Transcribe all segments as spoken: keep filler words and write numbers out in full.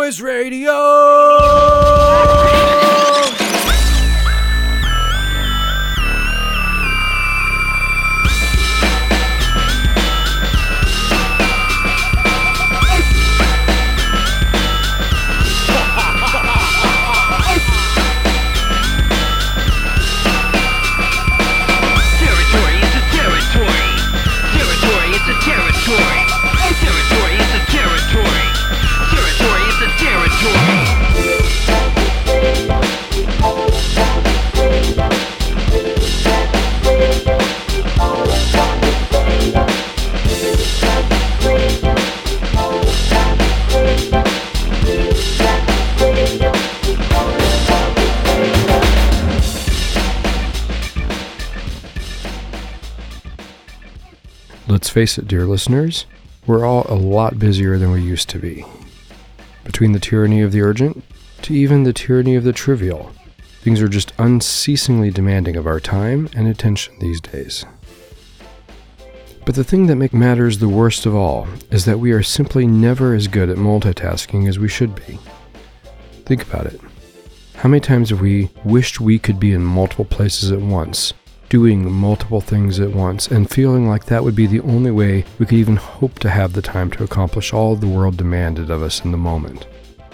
Noise Radio! Let's face it, dear listeners, we're all a lot busier than we used to be. Between the tyranny of the urgent to even the tyranny of the trivial, things are just unceasingly demanding of our time and attention these days. But the thing that makes matters the worst of all is that we are simply never as good at multitasking as we should be. Think about it. How many times have we wished we could be in multiple places at once, doing multiple things at once, and feeling like that would be the only way we could even hope to have the time to accomplish all the world demanded of us in the moment?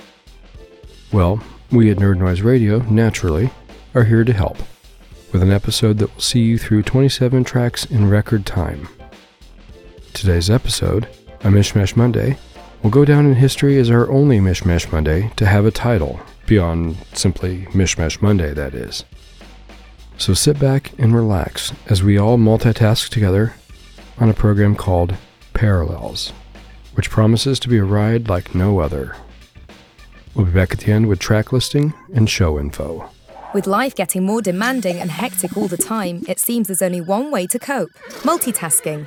Well, we at Nerd Noise Radio, naturally, are here to help, with an episode that will see you through twenty-seven tracks in record time. Today's episode, a Mishmash Monday, will go down in history as our only Mishmash Monday to have a title, beyond simply Mishmash Monday, that is. So sit back and relax as we all multitask together on a program called Parallels, which promises to be a ride like no other. We'll be back at the end with track listing and show info. With life getting more demanding and hectic all the time, it seems there's only one way to cope: multitasking.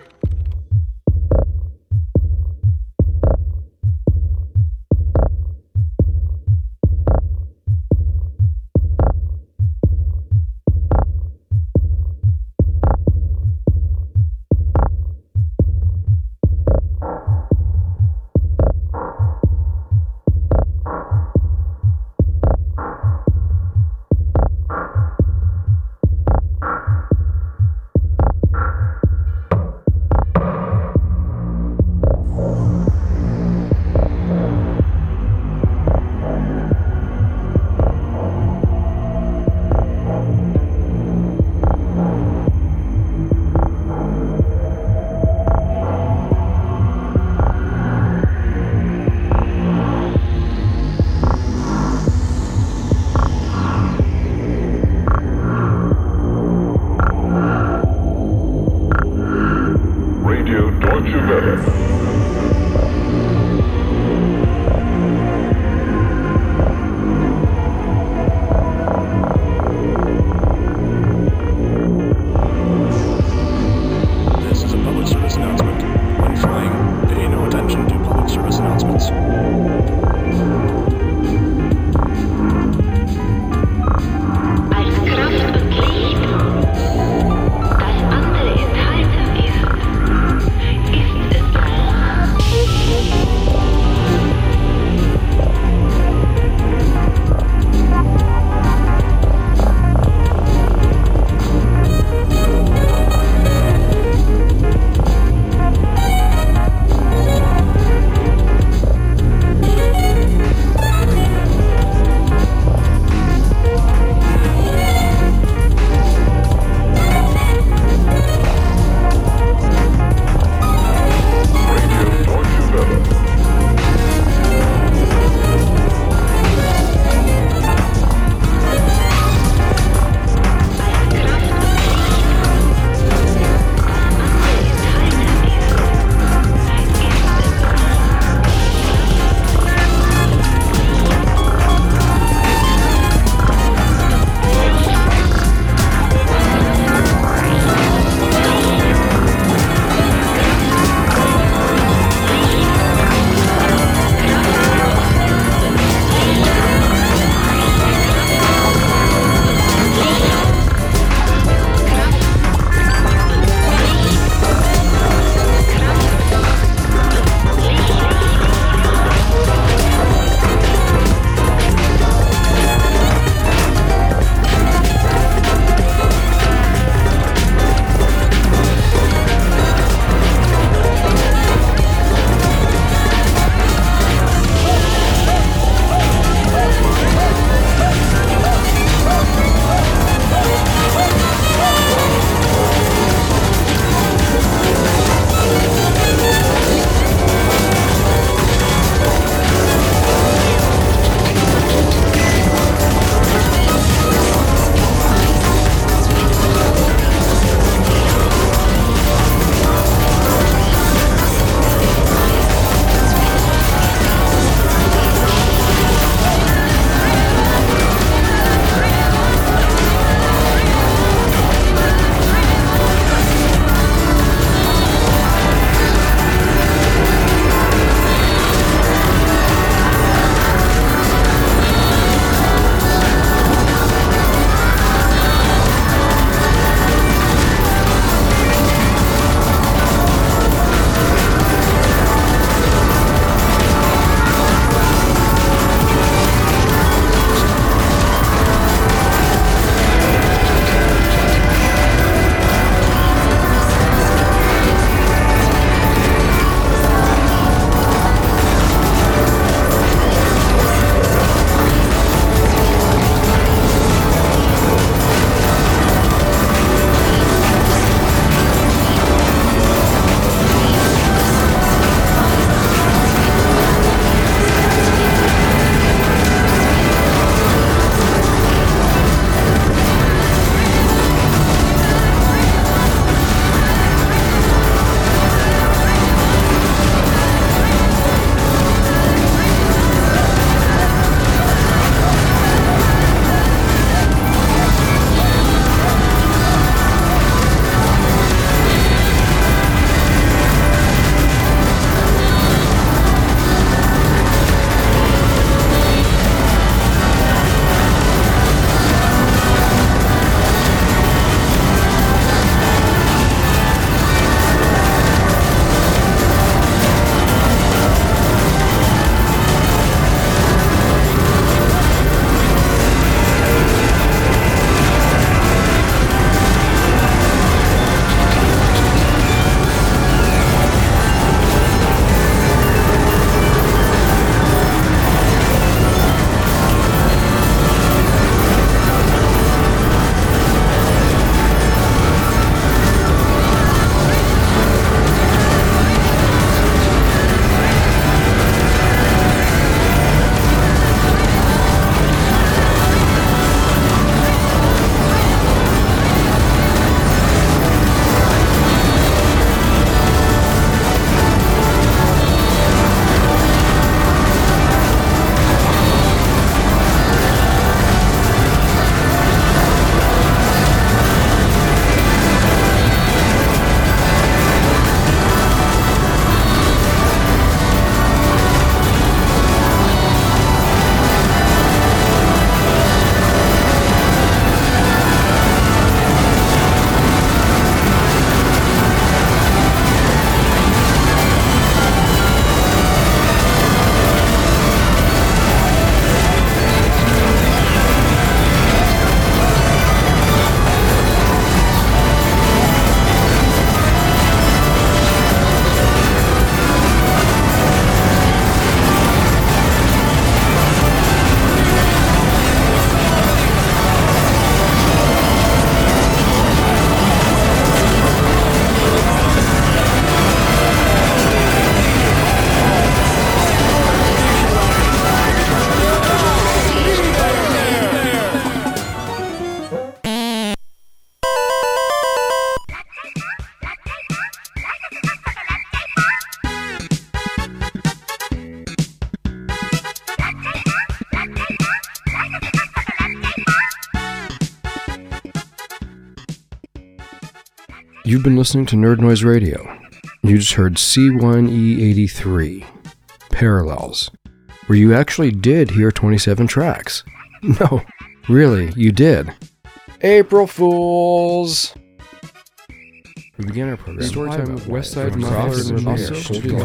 You've been listening to Nerd Noise Radio. You just heard C one E eighty-three, Parallels, where you actually did hear twenty-seven tracks. No, really, you did. April Fools! We began our program. Storytime with Westside Mother and also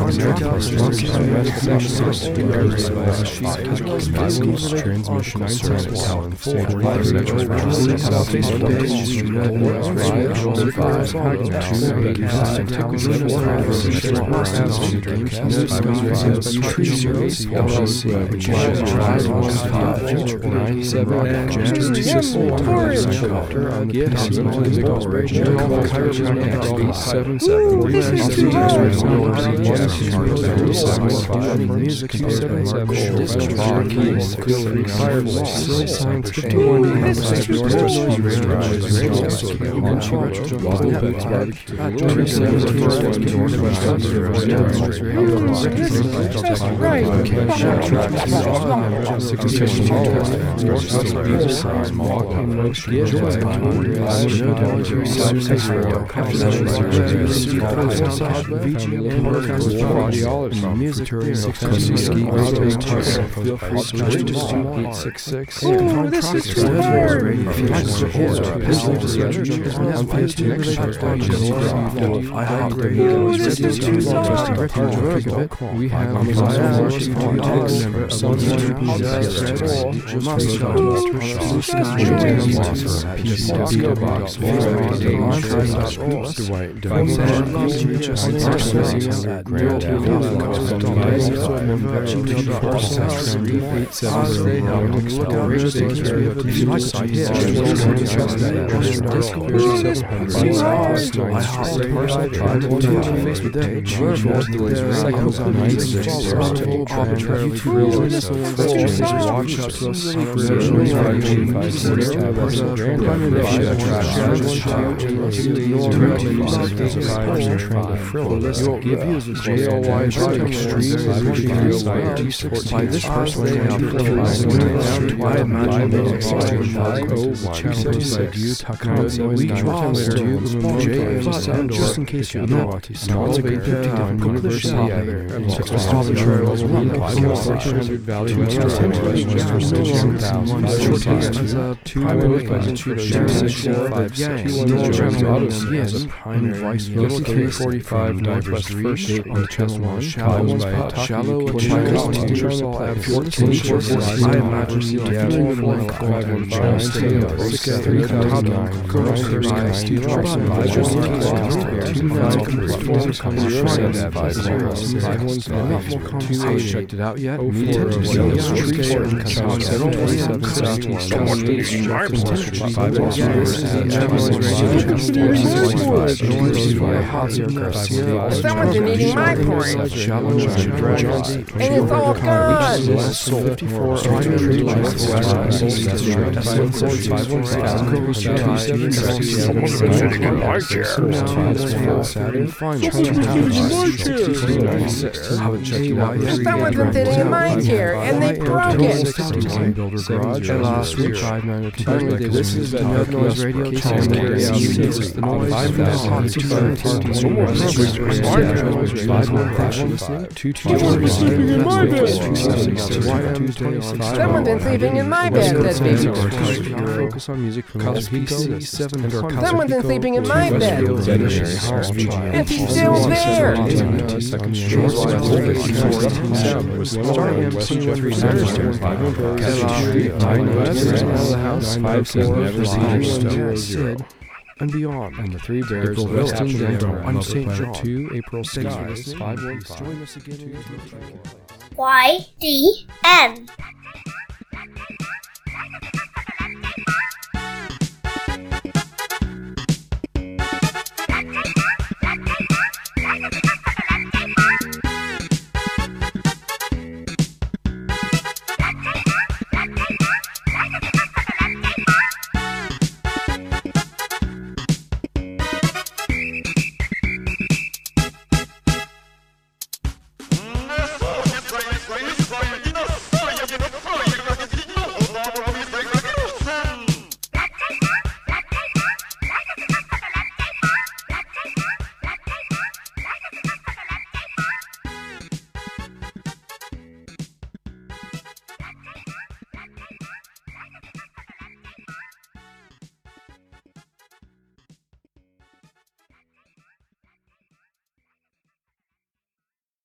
transmission service. Seven seven music seven seven music eight six six. Oh, this is weird. We have by this person I imagine music sixteen challenge by you Takano we J just in case you know small big fifty different University Avenue six trails one value two forty-five Northwest First Street on the channel one shallow by shallow and shallow at fourteen I imagine you have four five one five three thousand nine Thursday Steve Johnson just two thousand five zero five zero five one five two eight checked it out yet me Someone's been eating my porridge, and it's all gone. Someone's been sitting in my chair, and they broke it. This is the Nerd Noise Radio Someone's been sleeping in my bed, said baby. Focus on music from P C seven. Someone's been sleeping in my bed. And he's still there. And beyond, and the Three Bears Western Denver on Saint John two April skies five one five. Join us again. Y D N